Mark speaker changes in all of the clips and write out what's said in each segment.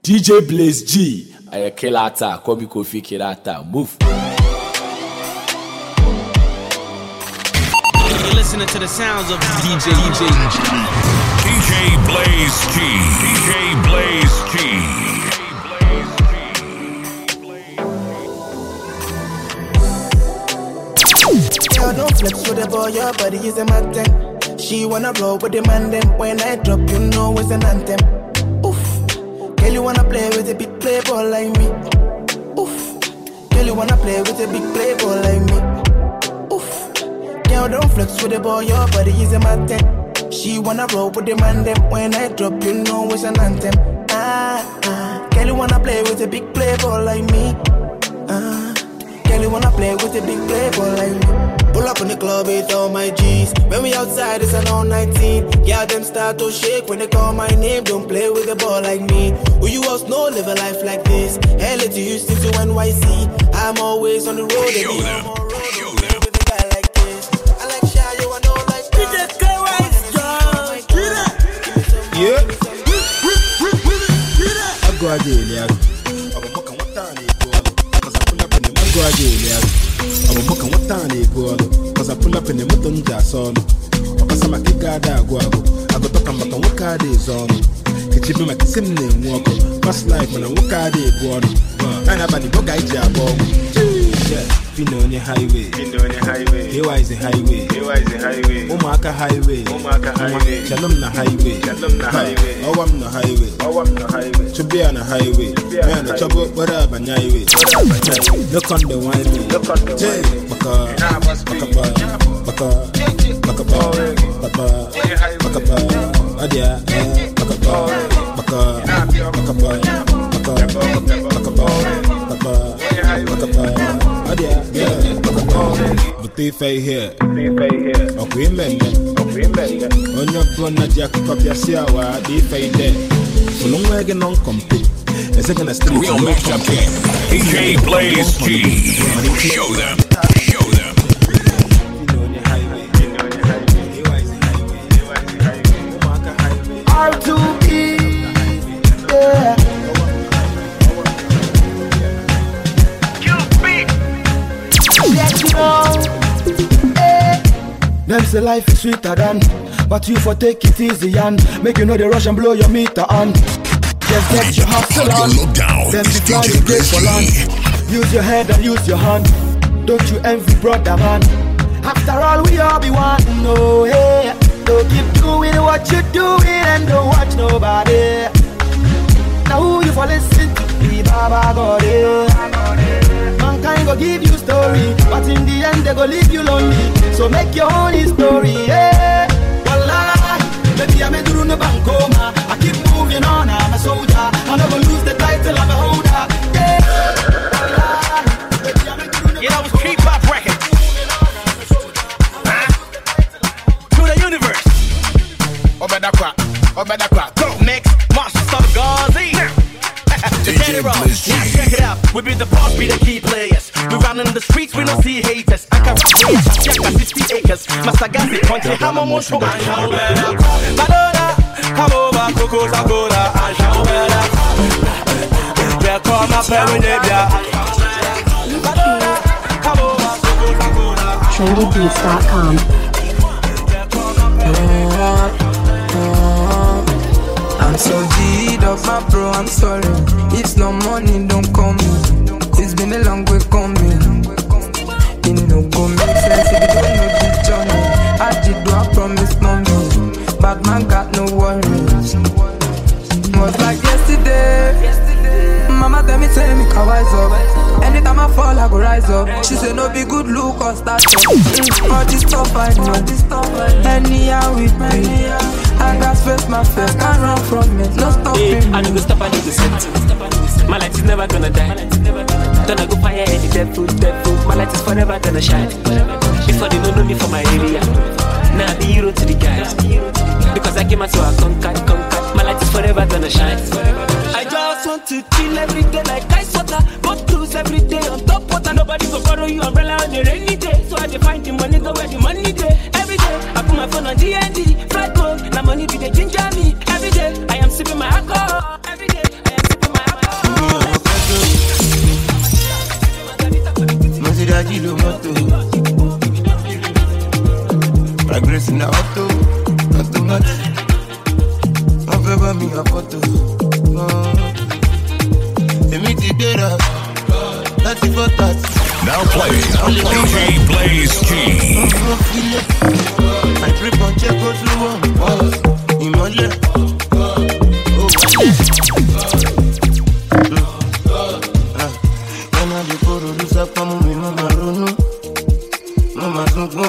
Speaker 1: DJ Blaze G, I kill attack, Kobe Kofi kill attack, move.
Speaker 2: You're listening to the sounds of DJ
Speaker 3: Blaze G. DJ Blaze G.
Speaker 4: Girl, don't flex with the boy, your body is a man thing. She wanna roll with the man then. When I drop, you know it's an anthem. Oof. Girl, you wanna play with a big playboy like me. Oof. Girl, you wanna play with a big playboy like me. Oof. Girl, don't flex with the boy, your body is a man thing. She wanna roll with the man then. When I drop, you know it's an anthem. Girl, you wanna play with a big playboy like me. Girl, you wanna play with a big playboy like me. Pull up in the club with all my G's. When we outside, it's an all 19. Yeah, them start to shake when they call my name. Don't play with a ball like me. Who you else know live a life like this? LA to Houston to NYC. I'm always on the road.
Speaker 3: Show them.
Speaker 4: With a guy like this. I like shy, you know like that.
Speaker 5: Yeah. I go again, yeah. I'm a what time they go, cause I pull up in the mutton jazz on. Because I'm a kigada guago. I go talk about what card is on. Can you be my sim name walk? Past life when I walk out they go on. And about the book I jab on. Pino on your highway. Here is the highway. Omaka highway. Shalom na highway. Oh, I'm the highway. To be on the highway. Man, the trouble, whatever, highway. Look on the wine. Here. Okay, men. On your phone, Jack copy a siawa, there. For long wagon on compete. A second, a street.
Speaker 3: Real matchup king. DJ Blaze G. Show them.
Speaker 4: R2E. Yeah. Them say life is sweeter than, but you for take it easy and make you know the rush and blow your meter on. Just get your hustle on. Then be fly the gate for land. Use your head and use your hand. Don't you envy brother man? After all we all be one. No hey, don't keep doing what you doing and don't watch nobody. Now who you for listen to? Be Baba God. Mankind go give you story, but in the end they go leave you lonely. So make your own story, yeah. Wallahi, baby I'm a through the bankoma. I keep moving on, I'm a soldier. I never lose the title, I'm a holder, yeah. Wallahi, baby I'm a through the bankoma.
Speaker 2: Yeah, that was Creep Pop Records. To the universe. Obedakwa, go. Mix, Master Stop Gazi. Let's check it out. We be the boss, be the key players. We run in the streets, we don't see haters. I can rap with check my 50 acres. Master Gazi, country, I'm a motion. Madonna, come over, Coco Zagola, and show better. They'll call my parent, Madonna, come over, Coco Zagola.
Speaker 6: trendybeats.com.
Speaker 7: I'm so G'd up, my bro, I'm sorry. If no money, don't call me. It's been a long way coming. It no go make sense if you don't know the journey. I did do I promise mommy, but man got no worries. Was like yesterday. Mama tell me can wise up. Anytime I fall, I go rise up. She say no be good look or start up. All this stuff I know. Anyhow with me. I got first my first, can't run from it. No stopping.
Speaker 8: I need to stop, I need to set. My light is never gonna die. Don't I go fire any dead food. My light is forever gonna shine. Before they don't know me for my area. Now I be hero to the guys. Because I came out so I conquered. My light is forever gonna shine. I just want to chill every day like ice water. Go cruise every day on top water. Nobody go borrow you umbrella on a rainy day. So I define the money, go where the money day. Every day I put my phone on D&D. Flight code, now money be the ginger me. Every day I am sipping my alcohol. Every day I am sipping my
Speaker 3: Blaze G.
Speaker 9: I trip on check go through one. Imole. When I do go to this up, I'm moving on my run. Mama don't go.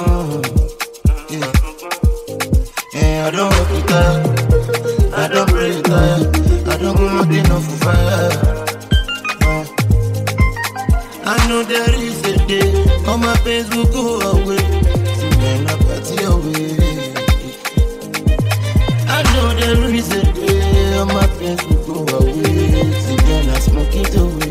Speaker 9: Yeah, I don't work it out. I don't pray it out. I don't go nothing off for fire. I know there is a day all my pains will go away. So then I party away. I know there is a day all my pains will go away. So then I smoke it away.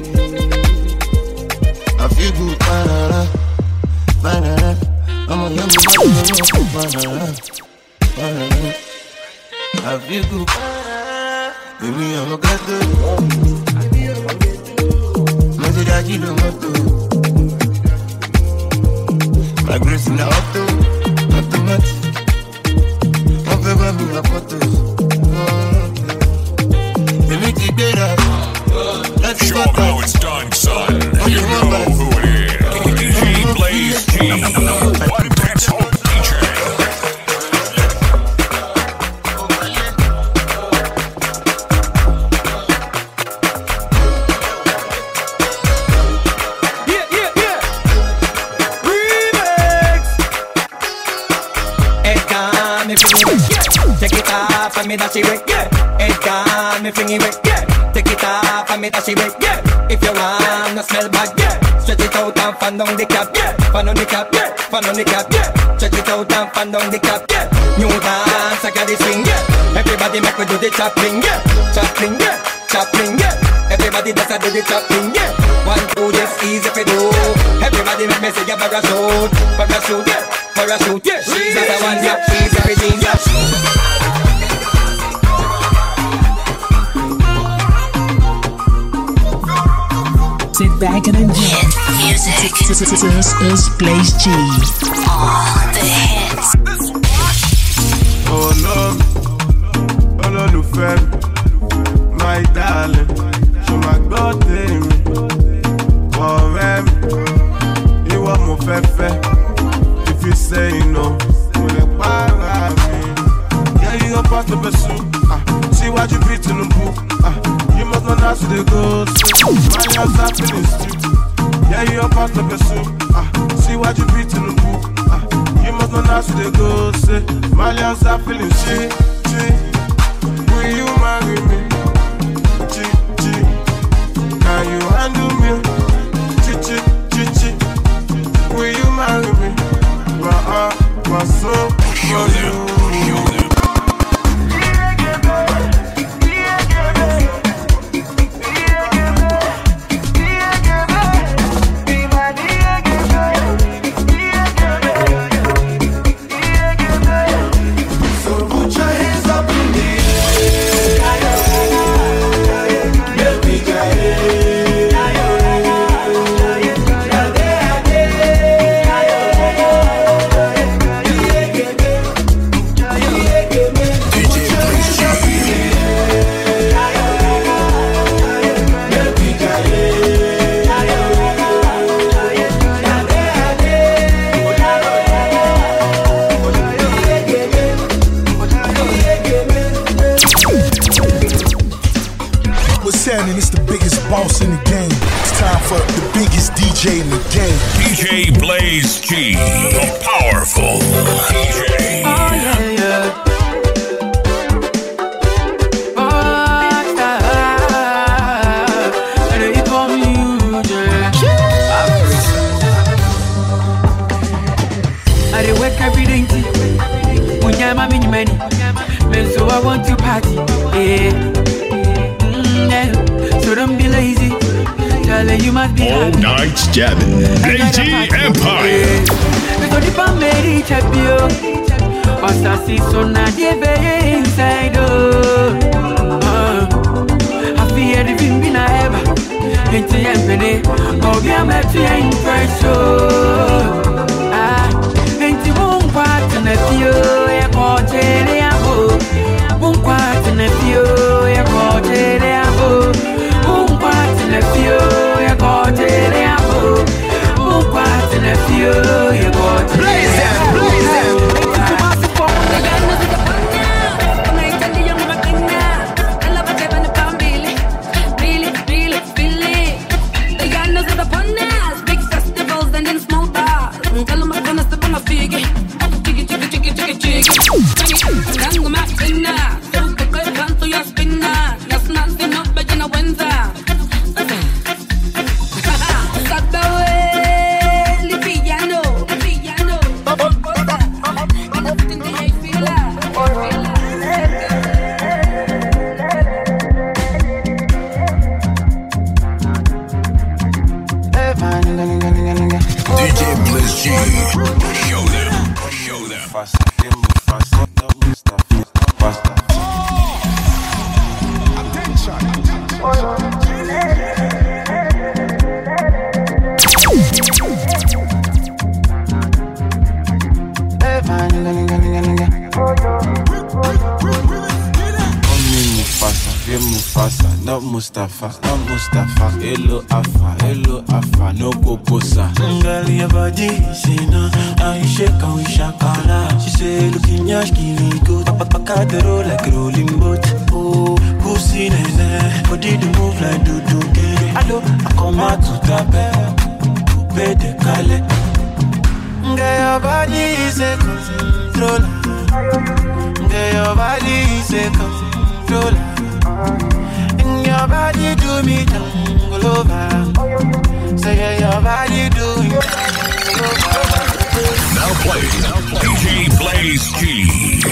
Speaker 9: I feel good, banana, banana. I'm a young banana, banana. I feel good, baby, I'm a gato. My grace in the auto, automatic. On fait pas mis la photo. Et me dit better. Let's
Speaker 3: Show
Speaker 9: go.
Speaker 3: how it's done, son. You know who it is. DJ Blaze G. One dance hall DJ.
Speaker 10: Take it off and me that she wet, yeah. Head down, me flingy wet, yeah. Take it off and me that she wet, yeah. If you want, no smell bad, yeah. Stretch it out and fan down the cap, yeah. Fan on the cap, yeah. Fan on the cap, yeah. Stretch it out and fan down the cap, yeah. New dance, I got the swing, yeah. Everybody make me do the chopping, yeah. Chopping, yeah. Chopping, yeah. Everybody does do the chopping, yeah. 1, 2, this easy if you do. Everybody make me say a parachute, parachute, yeah. Parachute, yeah. She's the one, yeah. She's everything, yeah.
Speaker 11: Sit back and enjoy. Music. This is Blaze G. All the hits.
Speaker 9: Oh Lord, my darling, show my God me. Forever, you are my fefe. If you say no, will you para me? Yeah, you are part of the soup. See what you beat in the book. You must not ask the ghost. My hands are feeling stupid. Yeah, you are part of the soup. See what you beat in the book. You must not ask the ghost. My hands are feeling shit. Will you marry me? Can you handle me? Will you marry me? My soul for you.
Speaker 5: It's the biggest boss in the game. It's time for the biggest DJ in the game.
Speaker 3: DJ Blaze G, the powerful DJ.
Speaker 7: Oh yeah, yeah. I wake every day. When you're my mini money, so I want to party. Yeah. So don't be lazy. Charlie, you must be
Speaker 3: all
Speaker 7: happy.
Speaker 3: nights jamming. AG Empire.
Speaker 7: So the family check you. What's I see so now they be inside. I feel everything been a ever. Into empty. Oh, be a match in fresh. Into one part in a few. A quarter. One part in a few. A quarter. Un quarto in a few, you got it, un quarto in a few, you got
Speaker 3: Blaze G. Show them. Show them.
Speaker 9: Faster, faster, faster. Mufasa, not Mustafa, not Mustafa. Hello Alpha, no Poposa.
Speaker 12: Girl, your body, she know I shake and we shakara. She say, looking yash, killing good. Papa the roll like rolling boat. Oh, pussy nene, body the move like do get. Hello, I come out to tape, coupe de Calais. Girl, your body is a controller. Girl, your body is a controller. And your body do me all over. Say your body do me all over.
Speaker 3: Now play DJ Blaze G.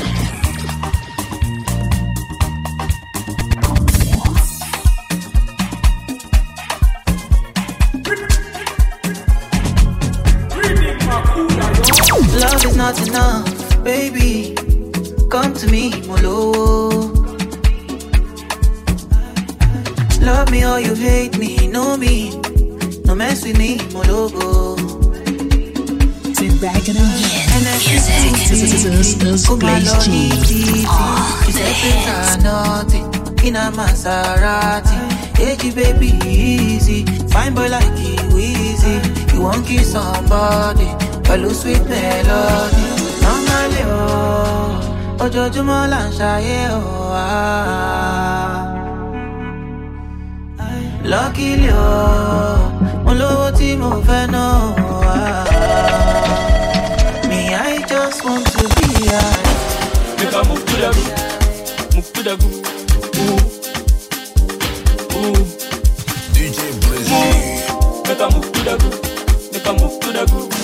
Speaker 13: Love is not enough, baby. Come to me, Molo. Love me or you hate me, know me. No mess with me, Mologo.
Speaker 11: Sit back and enjoy music. This is Blaze G.
Speaker 13: It's nothing in a Maserati. Hey, baby, easy. Fine boy like you, easy. You won't kiss somebody. Follow sweet melody. Normally, oh, Ojojumo Lanshaye, oh, luckily, oh, mo lowo tí mo fẹ́ náà. Me, I just want to be high.
Speaker 8: Make a move to the groove, move to the groove. Ooh.
Speaker 3: DJ Blaze G.
Speaker 8: Make a move to the groove, make a move to the groove.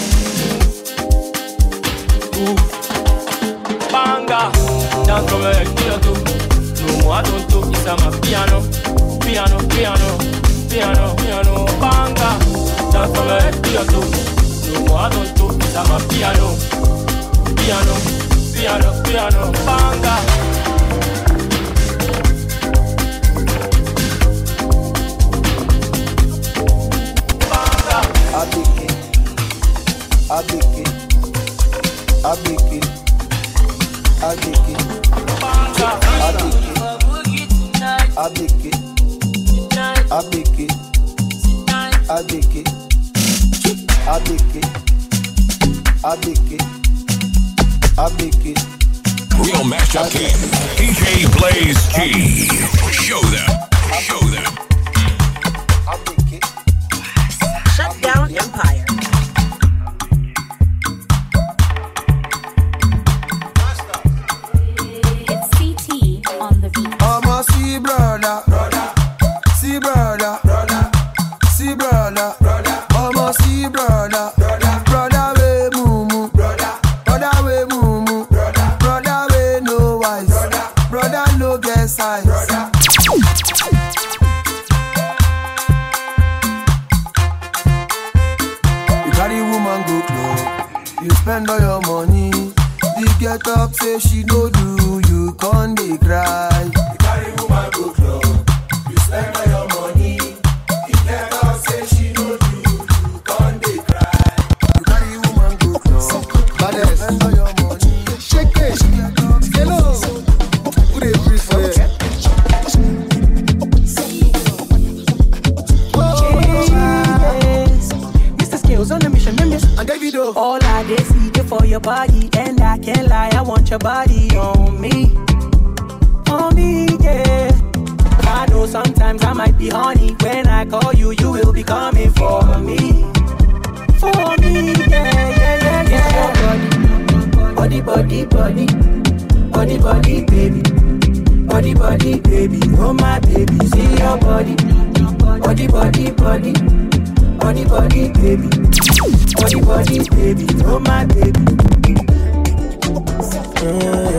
Speaker 8: Ooh. Banga, dance from a kilo. No, I don't do it's a piano. Piano, banga. Dance from a kilo. No, I don't do it's a piano, banga.
Speaker 3: Real Mashup King. DJ Blaze G. Show them.
Speaker 14: Shut down Empire.
Speaker 15: It's CT on the beat.
Speaker 16: I'ma see brother. See brother. See brother. I'ma see brother. Brother we mumu. Brother we mumu. Brother we no wise. Brother no get size. You carry woman go club. You spend all your money. The get up say she no do. You can't dey cry. You carry woman go club. You spend all your money. The get up say she no do. You can't dey cry. You carry woman go club. But you spend all your money. Shake it. Hello. Who dey breathe for you?
Speaker 17: Mr. Skills on the mission, members.
Speaker 16: And Davido.
Speaker 17: All I did see you for your body, and I can't lie, I want your body on me, yeah. I know sometimes I might be horny. When I call you, you will be coming for me, yeah. Body, baby, oh my baby, see your body, baby, baby, oh my baby.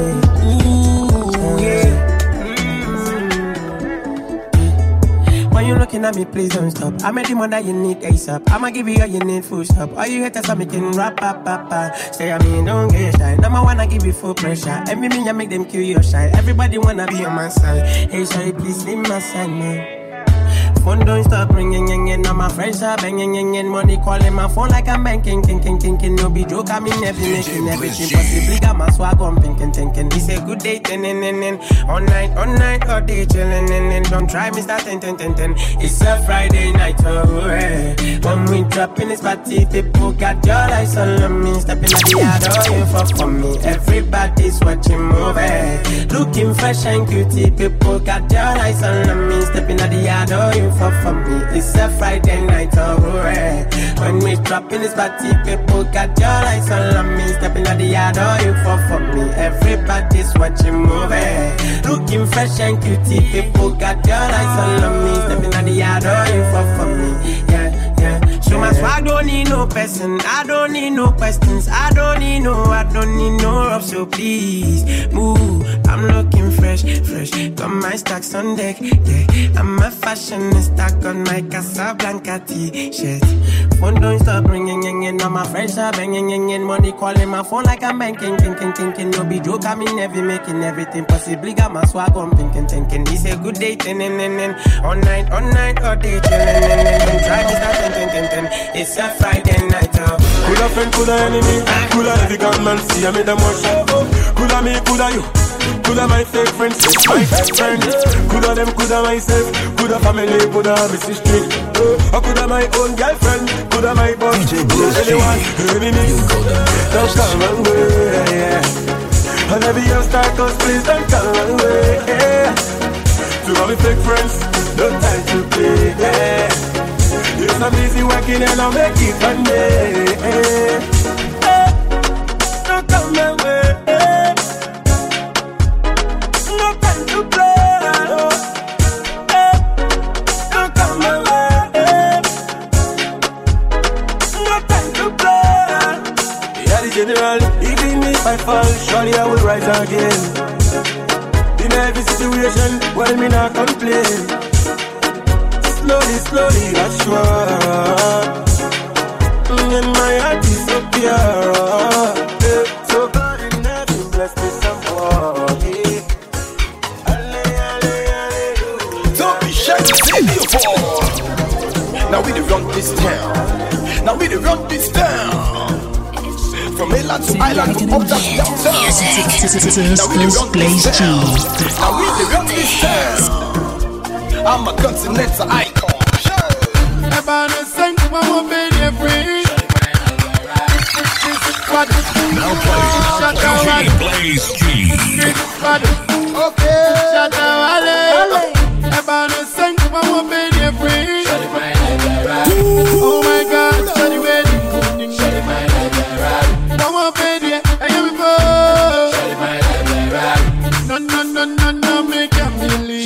Speaker 17: When you looking at me, please don't stop. I'm the one that you need ASAP. I'ma give you all you need, full stop. All you haters are making rap, Say I mean, don't get shy. Number one, I give you full pressure. Every minute I make them kill your shine. Everybody wanna be on my side. Hey, sorry, please leave my side, man. Phone don't stop ringing, now my friends are banging, money calling my phone like I'm banking, king. No be joke, I mean every making everything possibly. Got my swag on thinking. It's a good day, all night, all day chillin', don't try me start 10. It's a Friday night, oh hey. When we drop in this party, people got your eyes on me, stepping at the yard, oh you fuck for me. Everybody's watching movie, looking fresh and cutie. People got your eyes on me, stepping at the yard, oh you fuck for me. It's a Friday night, oh hey. When we drop in this party, people got your eyes on me, stepping at the yard, oh you fuck for me. Everybody's watching movie, looking fresh and cutie. People got your eyes on me, stepping at the yard, oh you fuck for me. Yeah. So my swag don't need no person, I don't need no questions, I don't need no rub, so please move. I'm looking fresh, got my stacks on deck, yeah. I'm a fashionista, got my Casablanca t-shirt. Phone don't stop ringing, now my friends are banging, money calling my phone like I'm banking, thinking. No be joke, I mean every making everything possibly. Got my swag on thinking. It's a good day, all night, all day chillin', don't try me start 10. It's a Friday night,
Speaker 9: Coulda friend, coulda enemy, coulda every gunman see I made them watch. Coulda me, coulda you, coulda my fake friends, my best friend. Coulda them, coulda myself, coulda family, coulda Mrs. Street. Or coulda my own girlfriend, coulda my boss, coulda anyone, enemy. Don't come and way, yeah. And every year start cause please don't come and way, yeah. To all my fake friends, no time to play, yeah. Yes, I'm busy working and I'll make it one day. Don't come my way. No time to play. Don't come my way. No time to play. Yeah, the general, even if I fall, surely I will rise again. In every situation, well, me not complain. Slowly, that's sure. And my heart is so pure. So God in heaven bless me somebody.
Speaker 14: Don't be shy to say the ball. Now we the run this town. From mainland to island, from up to downtown. Now we the run this town. Now we the run this town. I'm a continental icon.
Speaker 3: Now play DJ Blaze G.
Speaker 9: Okay. Oh my God, shawty ready. Don't want baby, I am before. No, make a million.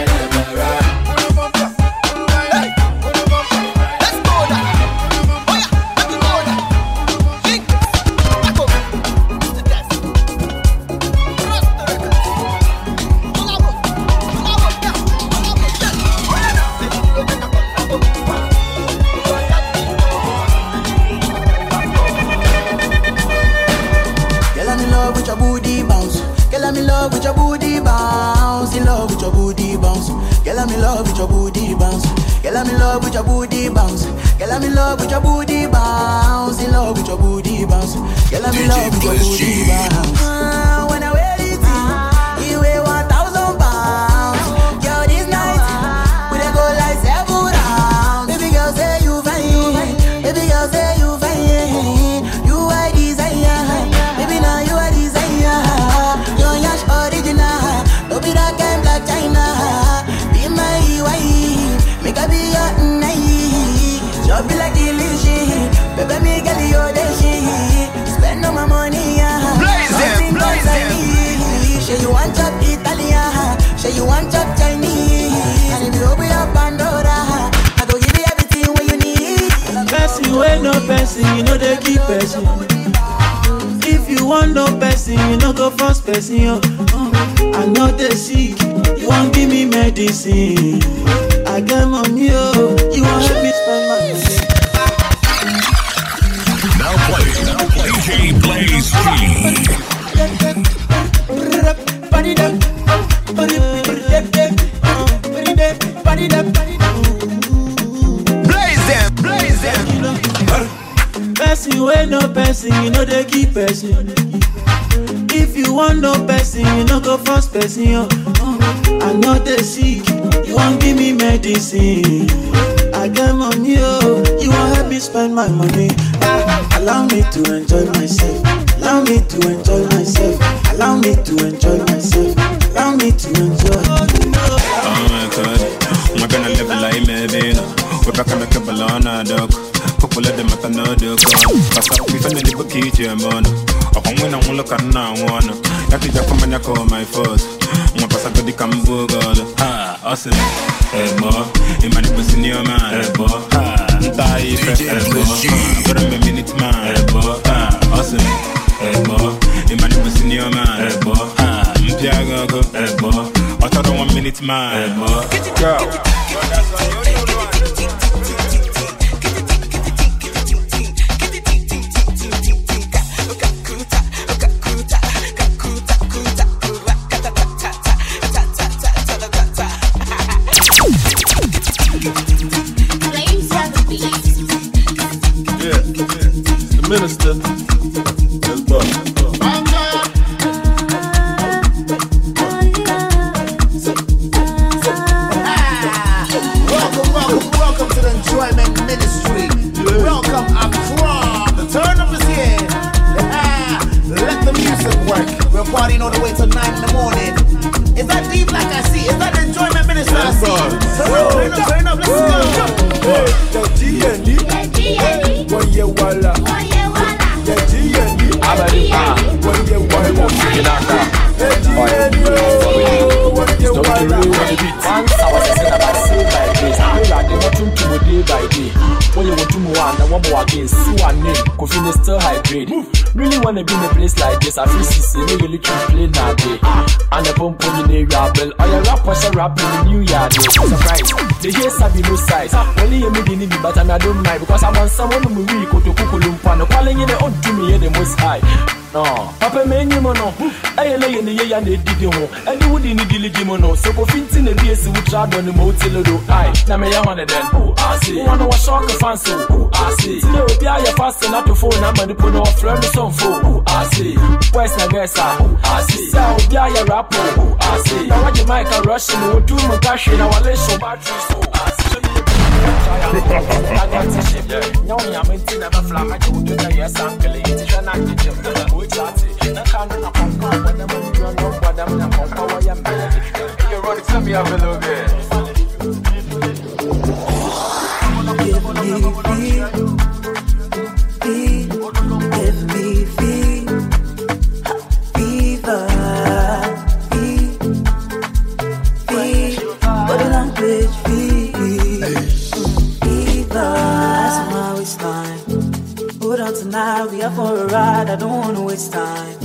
Speaker 13: I'm in love with your booty bounce. In love with your booty bounce. Girl, I'm in love with your booty bounce. Girl, I'm in love with your booty bounce. Girl, I'm in love with your booty bounce. In love with your booty bounce. Girl, I'm in love with your booty bounce. When I wear it, you weigh 1,000 pounds. Girl, this night we dey go like 7 rounds. Baby girl, say you fine. Baby girl, say you fine. You are desire. Baby, now you are desire. Your yash original. Don't be that kind black China. Be my wife. Make her be your night. Just be like delicious. Baby, me get your dashi. Spend all my money,
Speaker 14: Blaze it.
Speaker 13: Say you want chop Italian. Say you want chop Chinese. And if you open up Pandora, I go give you everything what you need.
Speaker 12: Person wey no person, you know they keep person. If you want no person, you know go first person. I know they sick, you won't give me medicine. I get money,
Speaker 2: Blaze them, blaze them.
Speaker 12: Person wey no person, you know they keep person. If you want no person, you no go force person. I know they sick, you won't give me medicine. I get money, you won't help me spend my money. Allow me to enjoy myself. Allow me to enjoy myself. Allow me to enjoy myself. Allow me to enjoy.
Speaker 5: Oh my God, I'm gonna live like me, baby. We're back on the Cabalana, dog. Couple of them at another gun. Pass up, we find the book, man. I'm when I'm looking now, one. I think I come and I call my first. I'm pass up to the Cambo, God. Awesome. Hey, boy. In my neighbor's in your man. Hey, boy. Die, hey, boy. But I'm a minute, man. Hey, boy. Awesome. Hey, boy. In my neighbor's in your man. Hey, boy. Piago, hey, boy. I thought 1 minute, man. Hey, boy. Girl.
Speaker 9: Minister, let's go.
Speaker 2: Welcome to the Enjoyment Ministry. Welcome, Accra. The turn up is here. Let the music work. We're partying all the way till 9 in the morning. Is that deep like I see? Is that the Enjoyment Ministry I see? Turn up, let's go.
Speaker 9: The GND. One year walla. The GND. One year walla.
Speaker 1: Still high grade. Really wanna be in a place like this. I feel CC, no really can play now day. And the pump on the rabble. Or your rappers are rapping in New Year. Surprise. The years have no size. Only you may need me, but I don't mind because I want someone who will go to Kukulumpa. Calling in the own to me the most high. No, Papa many mono. I lay in the year and they did you. And you would in the diligimono. So for finting the BS would try on the motel. I, Namaya then. Oh, I see. One of a shock of fancy. Oh, I see. No, be I fast enough to phone number to put off from the song for. Oh, I see. Where's the guest? Oh, I see. So be I a rapper. Oh, I see. Now what you might a Russian or do my cash in our list of batteries. Oh, I see. I got to ship. No, I'm in never fly. I do the yes, uncle. It's an active. I can't pump when I'm on your no, but I'm not pump. I am better. You're running to me up a little bit.
Speaker 13: Tonight we are for a ride, I don't wanna waste time.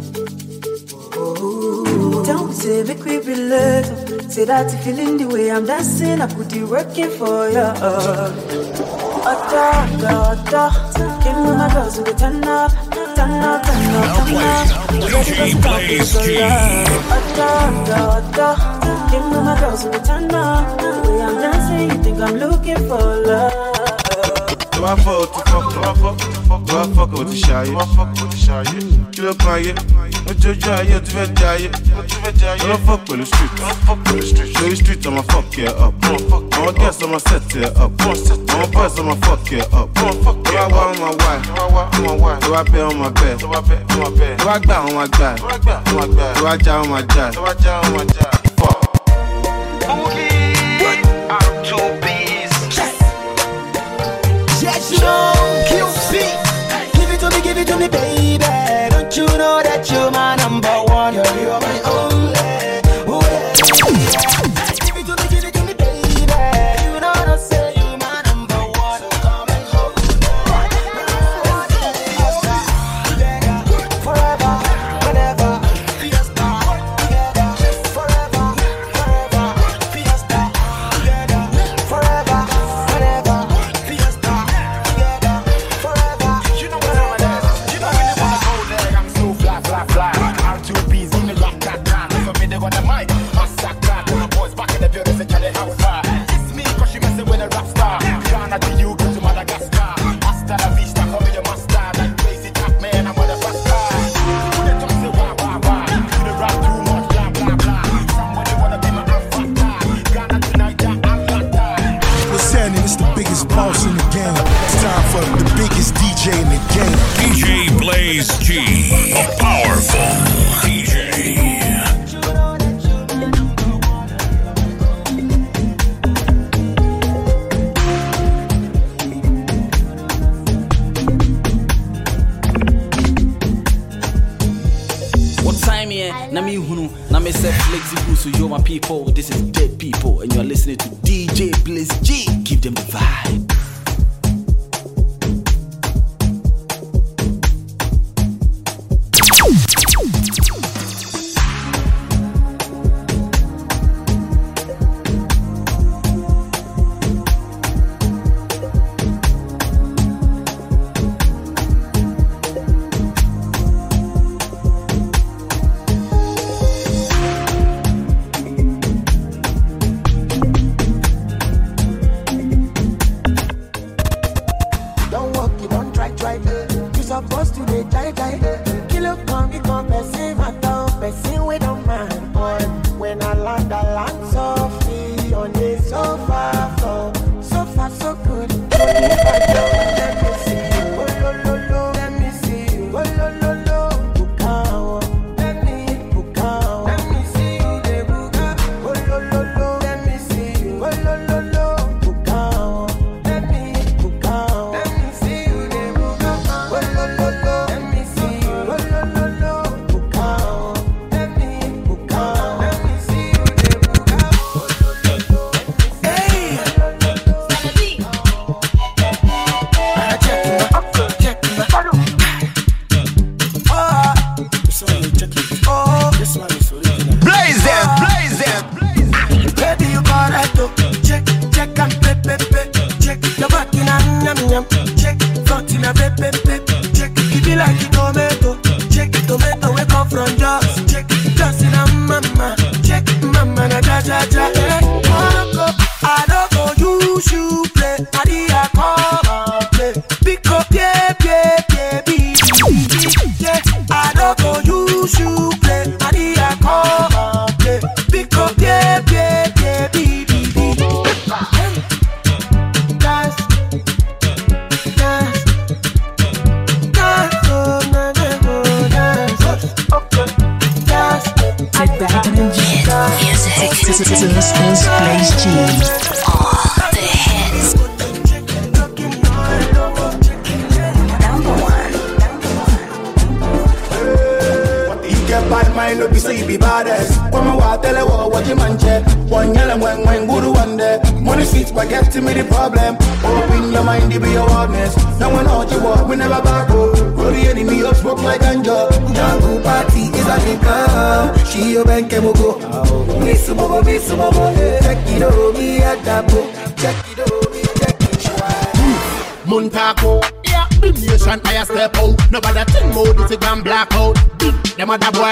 Speaker 13: Oh, don't say make we relate. Say that you feeling the way I'm dancing, I put you working for you. Give me my girls with turn up, turn up, turn up, turn up.
Speaker 3: DJ Blaze G.
Speaker 13: Give me my girls with turn up. The way I'm dancing, you think I'm looking for love.
Speaker 9: Do I fuck with the shy? You look like it. What you try, you to vet diet. Don't fuck with the street. The street, I'ma fuck you up. I'ma guess I'ma set you up. I'ma bust, I'ma fuck you up. Do I want my wife? Do I pay on my bed? Do I die on my guy? Do I die on my guy? Fuck.
Speaker 2: I'm too busy. QC. Give it to me, baby. Don't you know that you're my number one? Girl, you're my only. Oh, yeah. Give it to me, baby. You know I say you're my number one. Come and hold me. Forever, whenever. Forever,
Speaker 5: biggest boss in the game. It's time for the biggest DJ in the game.
Speaker 3: DJ Blaze G, a powerful DJ.
Speaker 18: Na me hunu, na me say flexible, so you're my people. This is Dead People, and you're listening to DJ Blaze G. Give them the vibe.
Speaker 19: Montako, yeah, the nation I step out. Nobody think more this is gone black out. Them other boy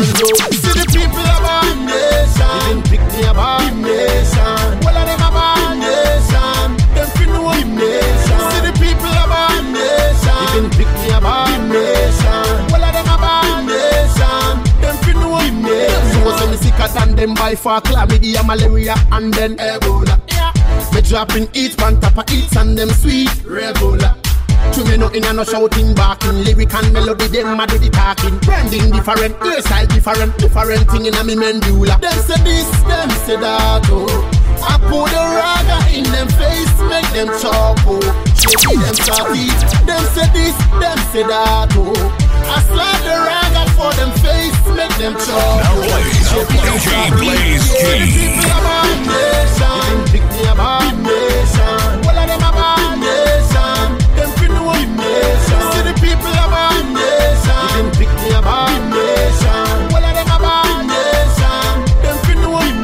Speaker 19: see the people about the nation. They didn't pick me about the nation. Well, them about the nation. Them feel no the nation. See the people about the nation. They didn't pick me about the nation. Well, them about the nation. Them feel no the nation. So me sicker than them by far. Chlamydia, malaria, and then Ebola. Me dropping each pan top of each and them sweet regular. To me nothing and no shouting barking. Lyric and melody them a do the talking. Branding different, hairstyle different thing in a me medulla. Them say this, them say that oh. I put the raga in them face, make them chop oh. Shake them salty. Them say this, them say that oh. I slap the raga for them face, make them chop oh. Shake them salty. People about the nation. They didn't pick me about the nation. Well, of them about the nation. Them feel no the nation. See the people about the nation. They didn't pick me about the nation. Well, of them about the nation. Them feel no the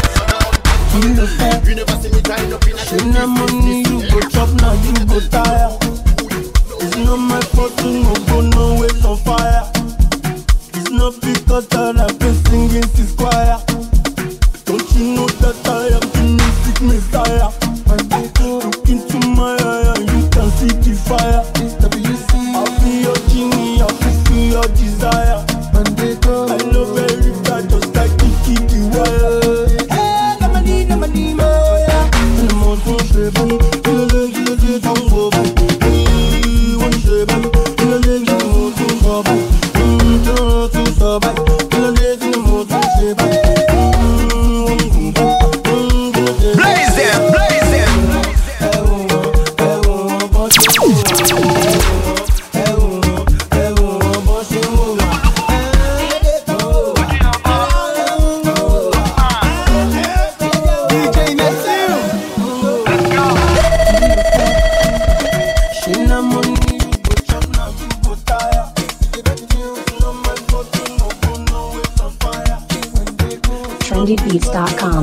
Speaker 19: nation. You never see me tying up in a
Speaker 16: shit. No money, you go chop now, you go tire. It's not my fault, you no go no waste on fire. It's not because I've been singing this choir. Don't you know that I am the music messiah? Look into my eye and you can see the fire. I'll be your genie, I'll fulfill your desire. I love every guy just like Kiki the wire. Hey, Namani, oh yeah. And the most
Speaker 6: trendybeats.com.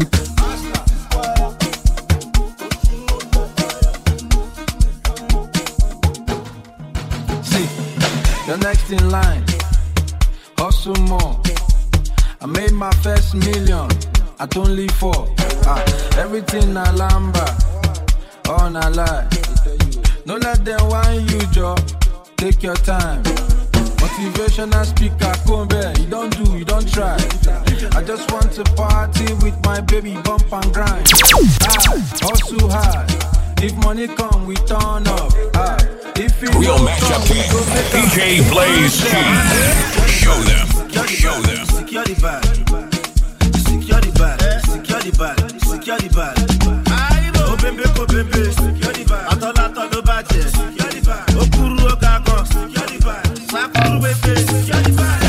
Speaker 20: See, you're next in line. Hustle more. I made my first million at only 4. Everything I lamba, all I lie. No let them whine you, Joe. Take your time. Motivational speaker, come back. You don't do, you don't try. I just want to party with my baby, bump and grind. Hustle hard. If money come, we turn up. If it
Speaker 3: Real matchup king, DJ Blaze G. Show them. Show them.
Speaker 9: Secure the bag. Secure the bag. Secure the bag. Secure the bag. Obembe, Obembe. Secure the bag. Atola, no budget. Secure the bag. Okuru, Okako. Secure the bag. Sakuru, Wepe. Secure the bag.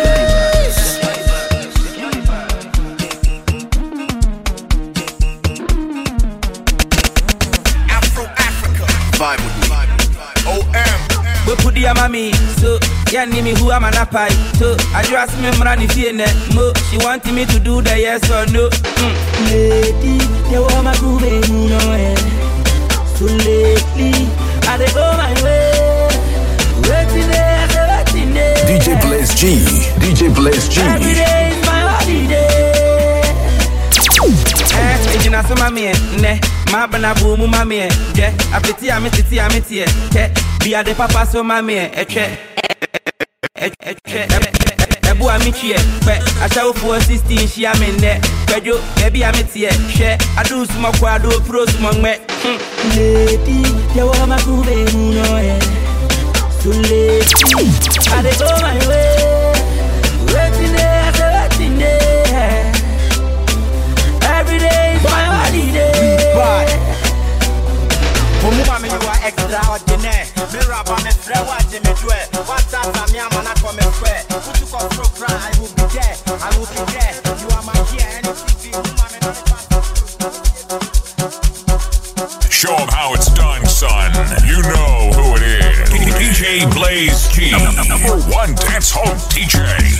Speaker 3: Vibe with me. OM.
Speaker 10: We put the amami, so yeah, name me who am an apai. So I just me money fear mo. She wanted me to do the yes or no. Lady, you want my groove, you know it. So lately, I dey go my way. Waiting there.
Speaker 3: DJ Blaze G. DJ Blaze G.
Speaker 10: Every day is my holiday. Ejina so mami ne, ma bana boom mami je. Apeti ameti te. Be a de papa so mami etwe. Ebu amichie, but I shall for 16 she am in there. Pedro, maybe I'm it here. Share, I do some quado pros among me. Lady, you want my groove, you know it. So lady, I dey go my way. Waiting there. Every day is my holiday.
Speaker 2: For me, you are extraordinary. Me rap on me friend, watch me do it. What time I'm here, man, I come and pray. Put you come through, cry, I will be there. I will be there. You are my dear, and it's
Speaker 3: Show them how it's done, son. You know who it is. DJ Blaze G. Number 1 dance hall DJ.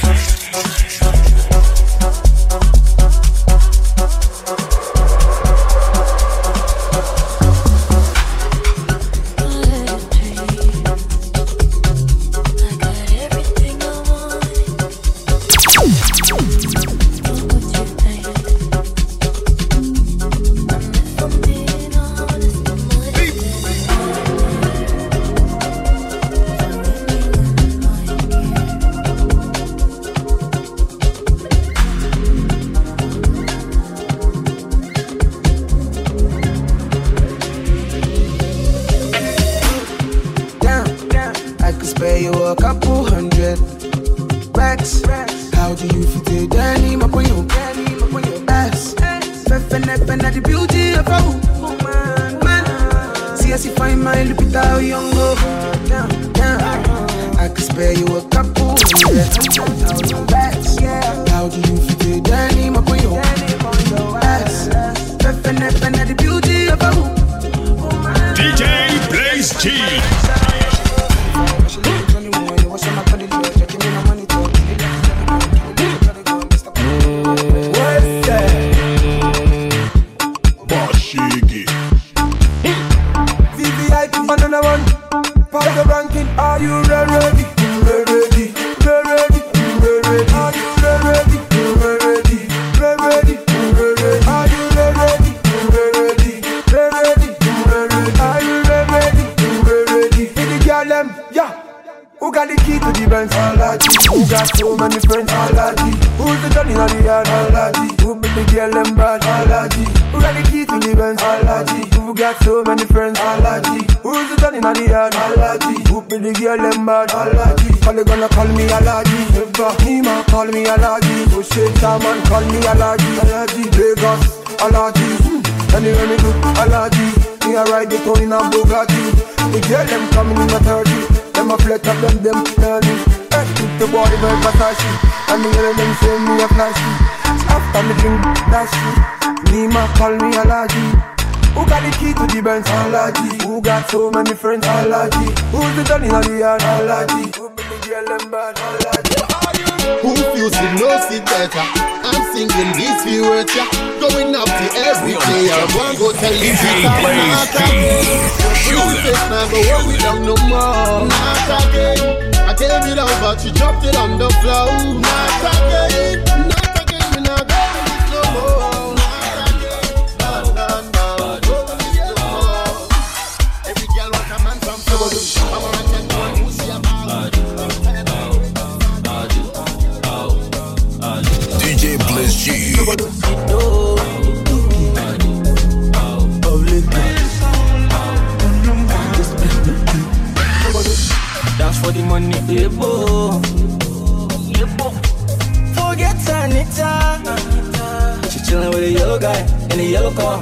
Speaker 16: Who got so many friends? Allergy. Who's the Johnny on the yard? Allergy. Who be the girl them bad? Allergy.
Speaker 19: Who feels it knows it better. I'm singing these few words, yeah. Going up to every day. I want to go tell you not go hold it down no more. Not again. I gave it out, but you dropped it on the floor. Not again. Not again. We're not going to this no more. Not again. No. Every girl wants a man from Togo. I'm a man that one who's your man.
Speaker 3: DJ Bliss G.
Speaker 10: Dance for the money, yebo. Forget Anita. She chillin' with a yellow guy in a yellow car.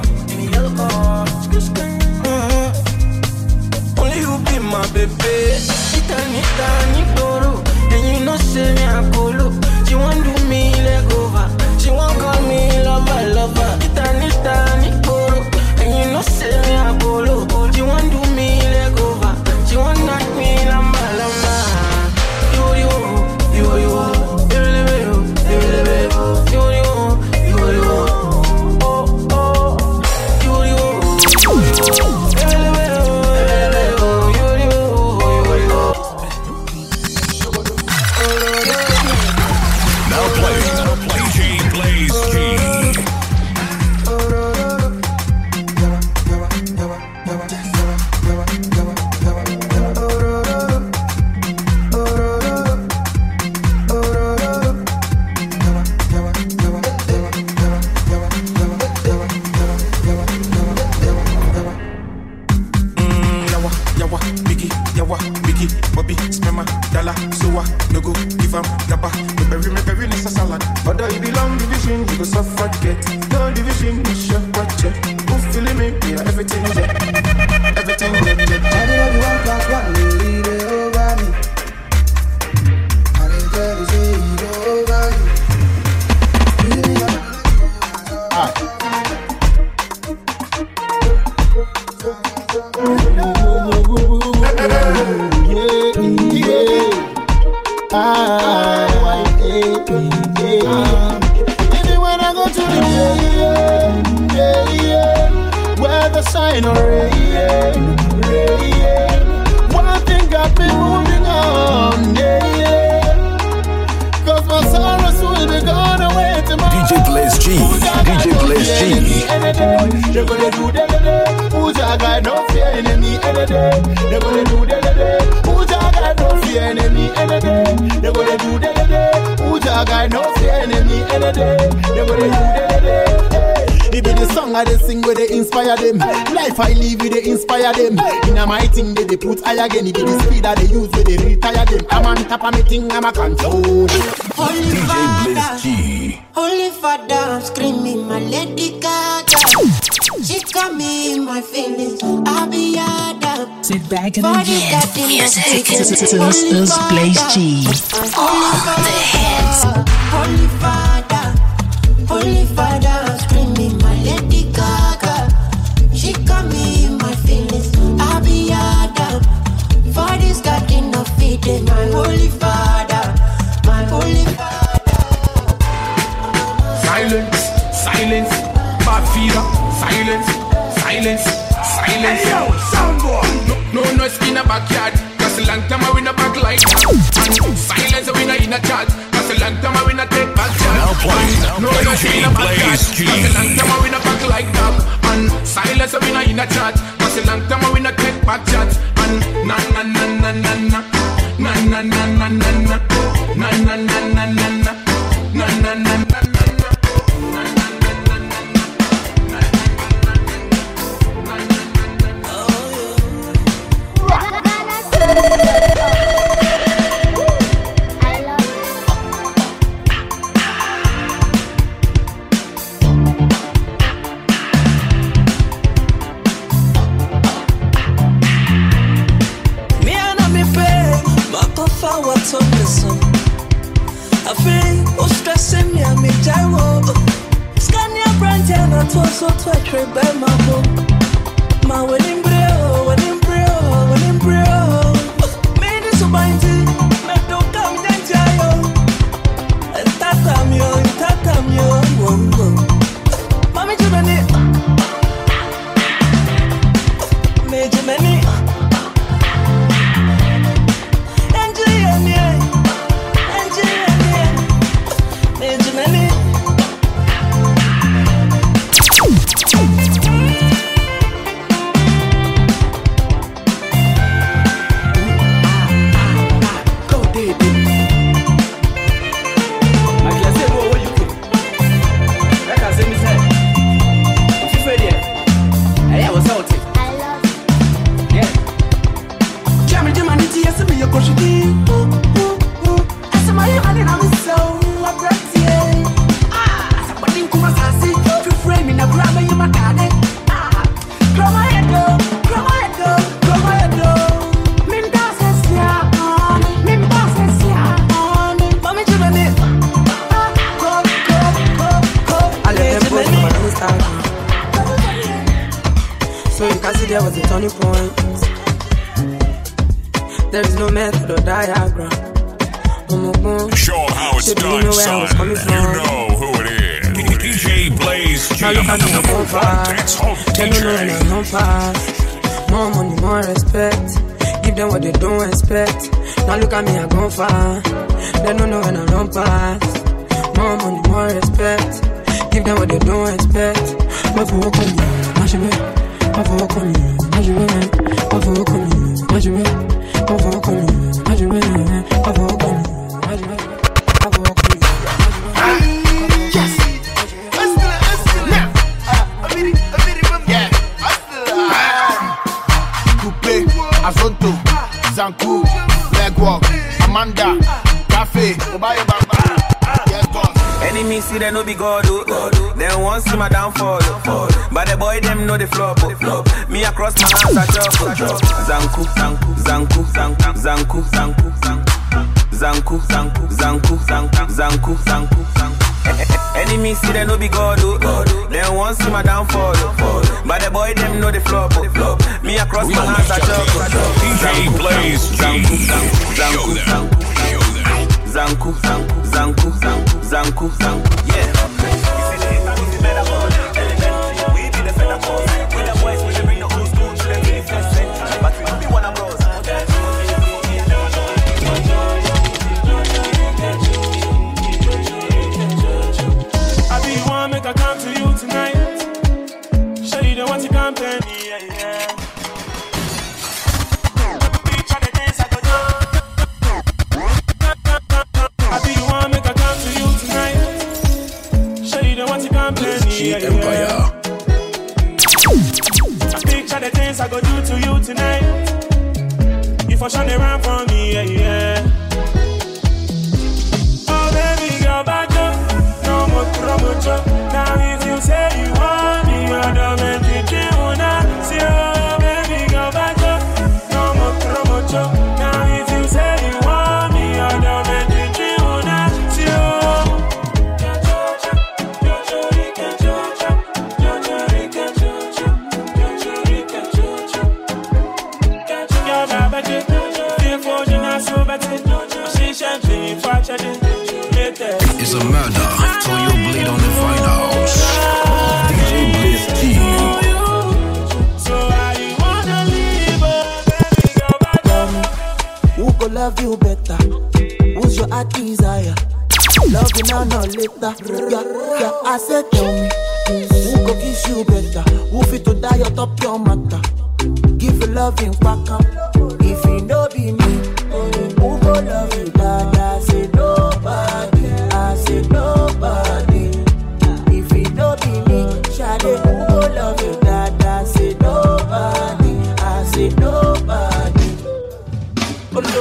Speaker 10: Only you be my baby. Nita, Nitoro. And you know, say me a colo. She won't do me leg over. She won't call me lover. Nita, Nitoro. And you know, say me a colo. She won't do me leg over. She won't knock me lamba.
Speaker 19: Again, it be the speed that they use when they retire them. I'm on top of me thing, I'm a control.
Speaker 3: DJ Bliss G.
Speaker 13: Holy Father, I'm screaming, my Lady Gaga. She got me in my feelings, I'll be yada.
Speaker 11: Sit back and enjoy music. This is Blaze G.
Speaker 13: On the hits. Holy Father, I'm screaming, my Lady Gaga. She got me in my feelings, I'll be yada. Father's got enough feeding, my holy father, my holy father.
Speaker 21: Silence, bad feeder. Silence. Hey yo, soundboy. No skin a backyard. Cause a long time I win a back like that. And silence a winner in a chat. Cause a long time I win a take back chat. No skin a backyard. Cause a long time I win a back like that. And silence a winner in a chat. Cause a long time I win a take back chat. And na.
Speaker 7: Kasi there was a turning point. There is no method or diagram.
Speaker 3: Show 'em how it's done, son. You know who it is. DJ Blaze G.
Speaker 7: Now look at me, I'm on fire. They don't know when I'm on fire. More money, more respect. Give them what they don't expect. Now look at me, I go far. They don't know when I run past. More money, more respect. Give them what they don't expect. My for walk on you, my shimmy. My for walk on you, my shimmy. My for walk on you, my shimmy. My for walk on you, my shimmy. My for walk on you, my shimmy. My for walk on you.
Speaker 19: Yes. Coupe, Azonto, Zanku, Legwalk, Amanda, Cafe, Obaye Bamba. Yes, boss.
Speaker 4: Enemy see they no be God, They won't see my downfall, But the boy them know the flop, Me across my hands I chop. Zanku, Zanku, Zanku, Zanku, Zanku, Zanku, Zanku, Zanku, Zanku, Zanku, Zanku. Enemy see they no be God, They won't see my downfall, But the boy them know the flop, Me across my hands I chop.
Speaker 3: DJ Blaze G.
Speaker 4: Zanku, Zanku, Zanku, Zanku, Zanku, Zanku, yeah. We be the fella boys. We the boys, we bring the old school to the 21st century. But we don't be one of those.
Speaker 21: I be one make I come to you tonight. Show you the what you can't pay me, yeah.
Speaker 3: Empire.
Speaker 21: I picture the things I go do to you tonight. You for sure they run from me, yeah. Oh baby girl, back up, no more promotion. Now if you say you want me, you're the man to do now. See, oh baby girl, back up, no more promotion. Now if you say you want me, you're the man to do now. See, oh.
Speaker 22: It's a murder, so you'll bleed on the fine house. DJ Blaze G.
Speaker 21: So I wanna leave,
Speaker 13: who go love you better? Who's your heart desire? Love you now, not later. Yeah, I said tell me, who go kiss you better? Who fit to die on top your matter? Give you love in back up. If you know be me, who go love you bad? I say nobody. I say nobody. If you know be me, Shade, who go love you bad? I say nobody. I say nobody. Oh no.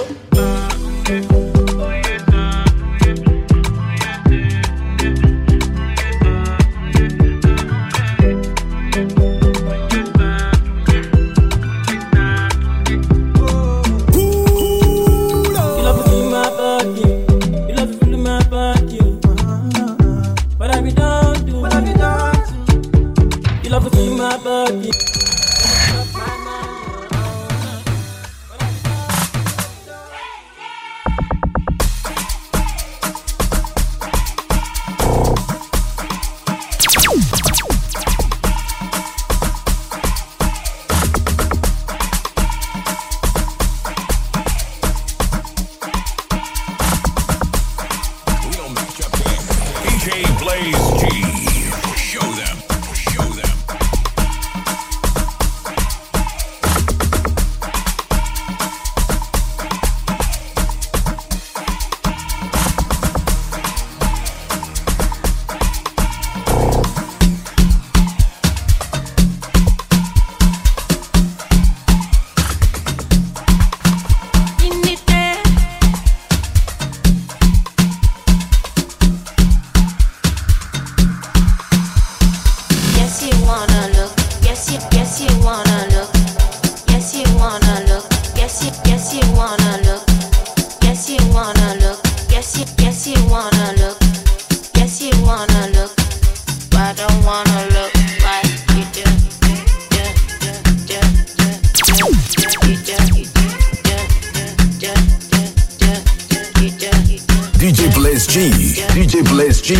Speaker 22: G.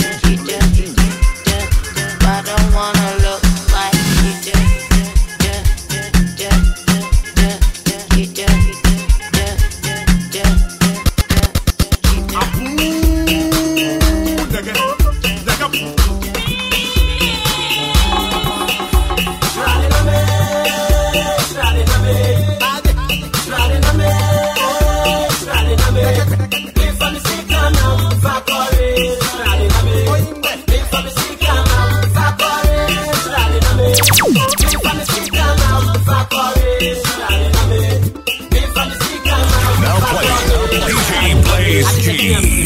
Speaker 8: I don't wanna look like
Speaker 3: Now playing DJ Blaze G.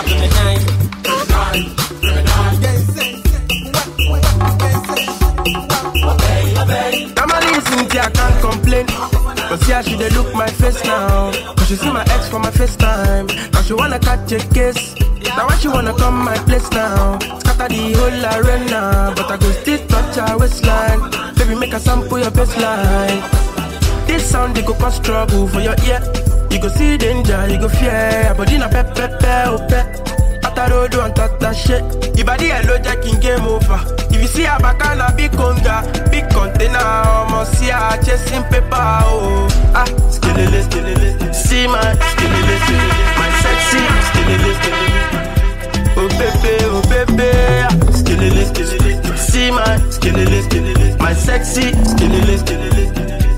Speaker 17: Normally Cynthia can't complain, but see how she dey look my face now. Cause she see my ex for my FaceTime. Now she wanna catch a case. Now why she wanna come my place now? Scatter the whole arena, but I go still touch her waistline. Baby, make a sample your baseline. This sound they go cause trouble for your ear. You go see danger, you go fear. But in a pep pep pep oh pep. Ataro do and that shit. Your body a low jacking game over. If you see a bacana big conga, big container, almost see a chasing paper. Oh, ah, skilleless, skilleless. See my skilleless, skilleless. My sexy skilleless, skilleless. Oh baby, skilleless, skilleless. See my skilleless, skilleless. My sexy skilleless, skilleless.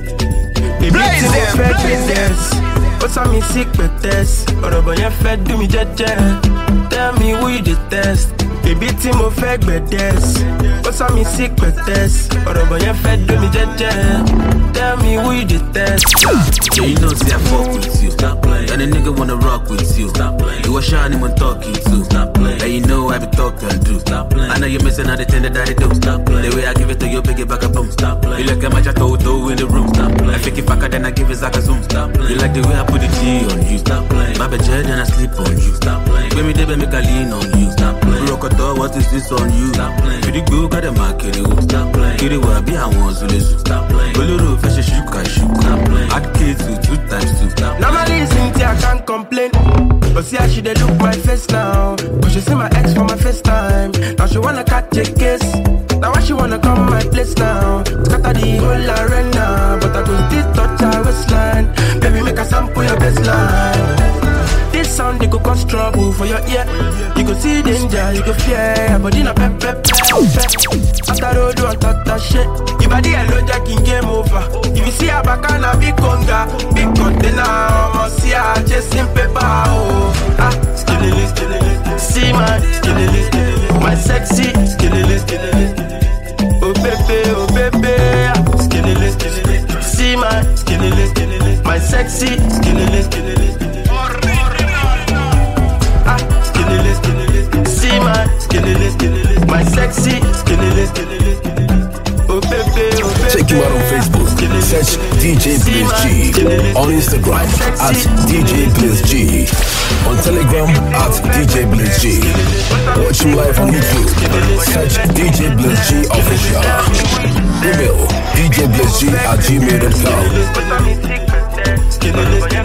Speaker 17: Blaze them. What's on me sick but test? Or about your fed do me jet. Tell me who you detest. Baby team of fake but test. What's on me sick but test? Or about your fed do me jet. Tell me who you detest.
Speaker 15: Yeah, you know say I fuck with you. Stop playing. And a nigga wanna rock with you. Stop playing. You a shining when talking to. Stop playing. And you know I be talking to. Stop playing. I know you're missing all the thing that I do. Stop playing. The way I give it to you, pick it back up, boom. Stop playing. You look at my toto in the room. Stop playing. I think if I could then I give it Zaka zoom. Stop playing. You like the way I put the G on you. Stop playing. My bed and I sleep on you. Stop playing. Baby, they make a lean on you. Stop playing. Rokoto, what is this on you? Stop playing. Pretty good, got the market. Stop playing. Get it where I be, I want to stop playing. Bolero, fashion, shuka, shuka. Stop playing. Add kids to 2 times 2. Stop
Speaker 17: Normally Cynthia can't complain, but see how she dey look my face now. Cause she see my ex for my FaceTime. Now she wanna catch a case. Now why she wanna come my place now? Scatter the whole arena, but I go still touch her waistline. Baby, make a sample your baseline. This sound they go cause trouble for your ear. You go see danger, you go fear. But in a pep pep pep pep. After road do and that shit. Your body a low jacking game over. If you see a bacana big conga, big container, almost see a chasing paper. Oh, ah, skilleless, skilleless. See my skilleless, skilleless. My sexy skilleless, skilleless. Oh baby, skilleless, skilleless. See my skilleless, skilleless. My sexy skilleless, skilleless. See my skilleless, my sexy skilleless. Oh baby,
Speaker 22: Check you out on Facebook. Search DJ Blaze G. On Instagram at DJ Blaze G. On Telegram at DJ Blaze G. Watch you live on YouTube. Search DJ Blaze G Official. Email djblazeg@gmail.com.